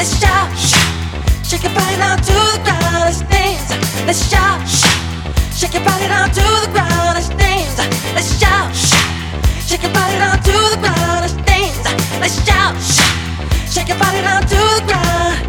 let's shout, shake your body down to the ground, let's dance. Let's shout, shake your body down to the ground, let's dance. Let's shout, shake your body down to the ground, let's dance. Let's shout, shake your body down to the ground.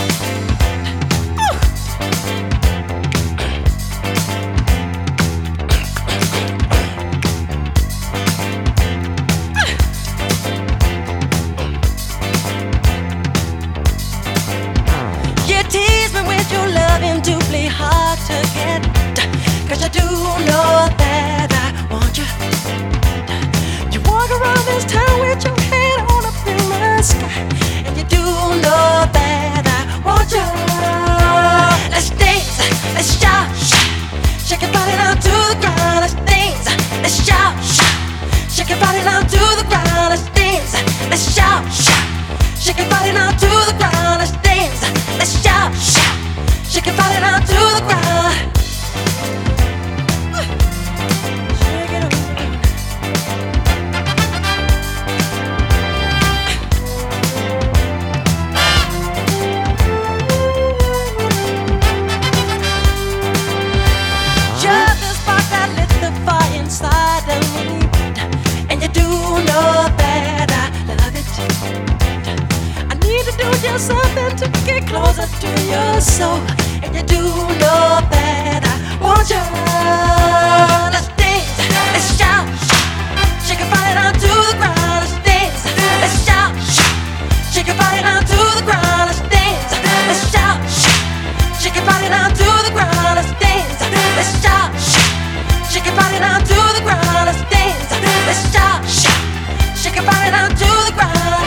You tease me with your loving, doubly hard to get, 'cause you do know that I want you. You walk around this town with your head on up in the sky, and you do know that I want you. Let's dance, let's shout, shake your body down to the ground, let's dance. Let's shout, shake your body down to the ground, let's dance. Let's shout, shake your body down to the ground, let's dance. Let's shout, shake your body down to the ground. Shake it up. You're the spark that lit the fire inside of me, and you do know that I love it. I need to do just something to get closer to your soul, and you do know that I want you. Let's dance, let's shout, shake your body down to the ground, let's dance. Let's shout, shake your body down to the ground, let's dance. Let's shout, shake your body down to the ground, let's dance. Let's shout, shake your body down to the ground, let's dance. Let's shout, shake your body down to the ground.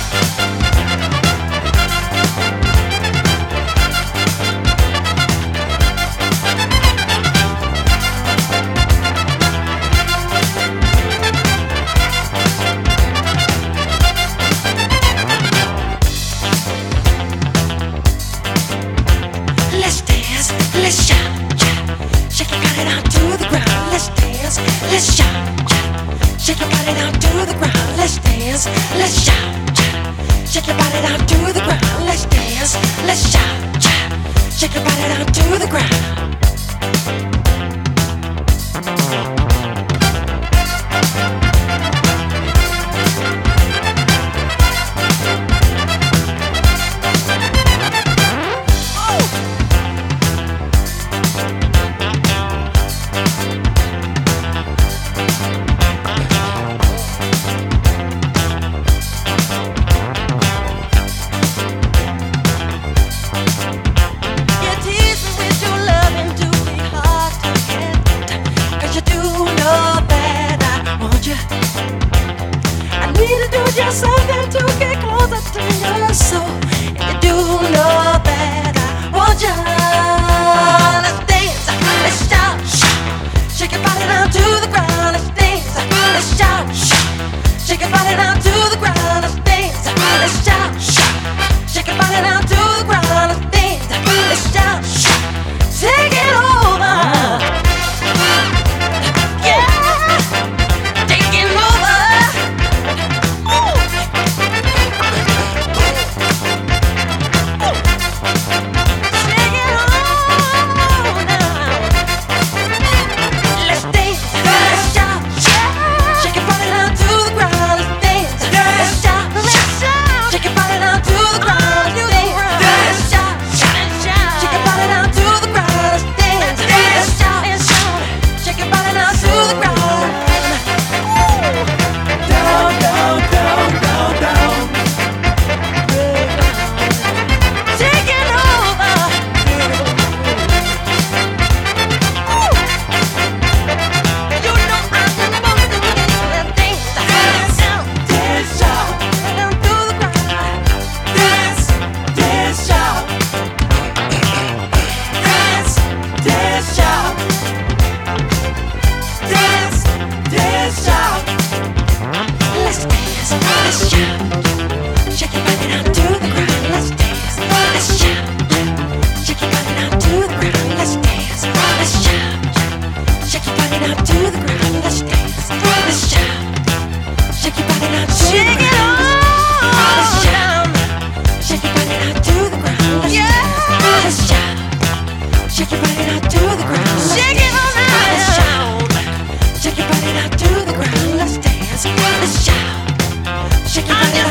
Let's dance, let's shout, shake your body down to the ground. Let's dance, let's shout, shake your body down to the ground. Let's dance, let's shout, shake your body down to the ground. Let's dance, let's shout, shake your body down to the ground. You tease me with your loving, doubly hard to get, 'cause you do know that I want you. I need to do just something to get closer to your soul, and you do know that I want you. Let's dance, let's shout, shake your body down to the ground. Let's dance, let's shout, shake your body down to the ground. Let's dance, let's shout, shake your body down to the ground. Let's dance, let's shout, take it over. Yeah, taking over. Ooh. Take it on now. Let's dance, let's shout, shake your body down to the ground. Let's dance, let's shout, shake your body down to the ground. Let's dance, let's shout, shake your body down to the ground. Let's dance, let's shout, shake your body down to the ground. Down, down, down, down, down. Take it over. You know I'm supposed to get that dance, dance, dance, shout, down to the ground. Dance, dance, shout, dance, dance, shout, dance, dance, shout. Let's dance, let's shout, shake your body down to the ground. Let's dance, let's shout, shake your body down to the ground. Let's dance, let's shout, shake your body down to the ground. Let's dance, let's shout, shake your body down to the ground. Shake it on. Let's shout, shake your body down shout. Shake your body